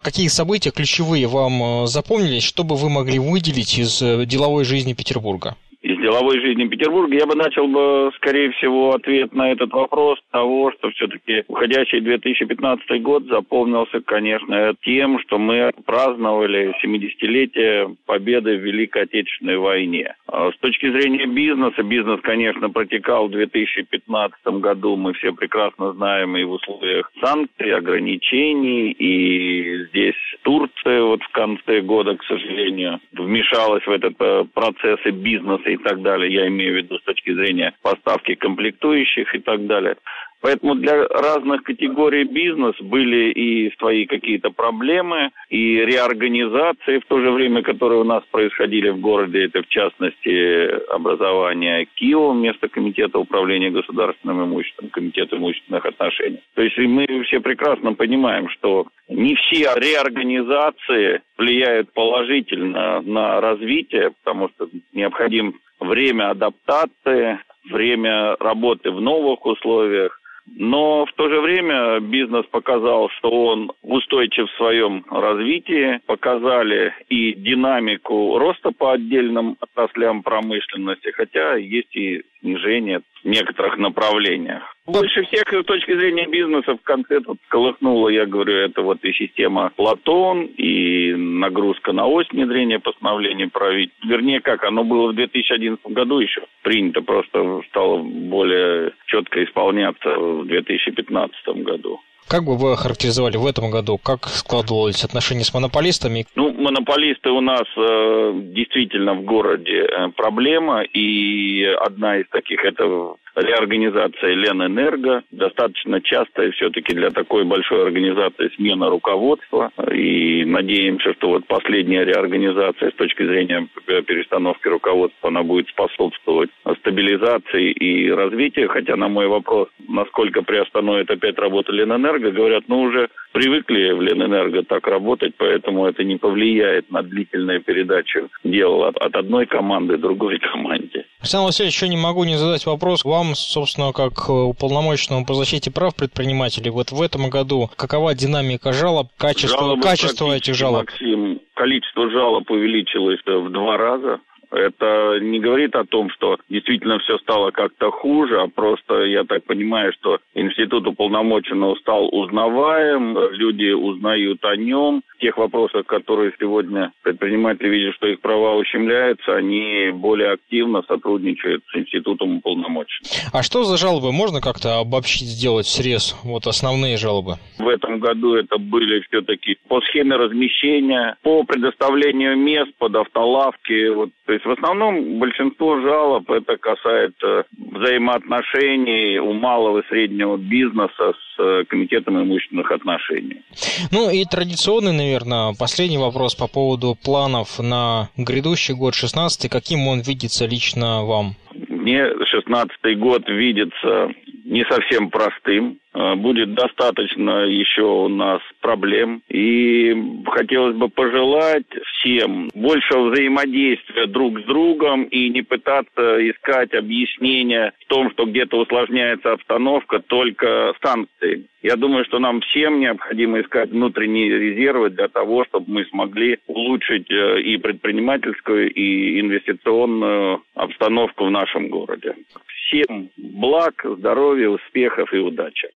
Какие события ключевые вам запомнились, что бы вы могли выделить из деловой жизни Петербурга? Из деловой жизни Петербурга я бы начал скорее всего, ответ на этот вопрос с того, что все-таки уходящий 2015 год запомнился, конечно, тем, что мы праздновали 70-летие победы в Великой Отечественной войне. С точки зрения бизнеса, бизнес, конечно, протекал в 2015 году, мы все прекрасно знаем, и в условиях санкций, ограничений, и здесь Турция в конце года, к сожалению, вмешалась в этот процесс и бизнеса, и так далее. Я имею в виду с точки зрения поставки комплектующих и так далее. Поэтому для разных категорий бизнеса были и свои какие-то проблемы, и реорганизации в то же время, которые у нас происходили в городе. Это, в частности, образование КИО вместо Комитета управления государственным имуществом, Комитета имущественных отношений. То есть мы все прекрасно понимаем, что не все реорганизации влияют положительно на развитие, потому что необходимо время адаптации, время работы в новых условиях. Но в то же время бизнес показал, что он устойчив в своем развитии, показали и динамику роста по отдельным отраслям промышленности, хотя есть и снижение в некоторых направлениях. Больше всех с точки зрения бизнеса в конце тут колыхнула, я говорю, это и система Платон, и нагрузка на ось внедрения постановлений правительства. Вернее, оно было в 2011 году еще принято, просто стало более четко исполняться в 2015 году. Как бы вы охарактеризовали в этом году, как складывались отношения с монополистами? Монополисты у нас действительно в городе проблема, и одна из таких – это реорганизация Ленэнерго. Достаточно часто все-таки для такой большой организации смена руководства. И надеемся, что последняя реорганизация с точки зрения перестановки руководства, она будет способствовать стабилизации и развитию. Хотя на мой вопрос, насколько приостановит опять работу Ленэнерго, говорят, уже привыкли в Ленэнерго так работать, поэтому это не повлияет на длительную передачу дел от одной команды другой команде. Александр Васильевич, еще не могу не задать вопрос вам, собственно, как уполномоченному по защите прав предпринимателей. В этом году какова динамика жалоб, качество этих жалоб? Максим, количество жалоб увеличилось в 2 раза. Это не говорит о том, что действительно все стало как-то хуже, а просто, я так понимаю, что институт уполномоченного стал узнаваем, люди узнают о нем. В тех вопросах, которые сегодня предприниматели видят, что их права ущемляются, они более активно сотрудничают с институтом уполномоченного. А что за жалобы? Можно как-то обобщить, сделать срез? Основные жалобы. В этом году это были все-таки по схеме размещения, по предоставлению мест под автолавки. То есть в основном большинство жалоб это касается взаимоотношений у малого и среднего бизнеса с Комитетом имущественных отношений. И традиционный, наверное, последний вопрос по поводу планов на грядущий год 16-й. Каким он видится лично вам? Мне 16-й год видится не совсем простым. Будет достаточно еще у нас проблем. И хотелось бы пожелать всем большего взаимодействия друг с другом и не пытаться искать объяснения в том, что где-то усложняется обстановка только санкциями. Я думаю, что нам всем необходимо искать внутренние резервы для того, чтобы мы смогли улучшить и предпринимательскую, и инвестиционную обстановку в нашем городе. Всем благ, здоровья, успехов и удачи.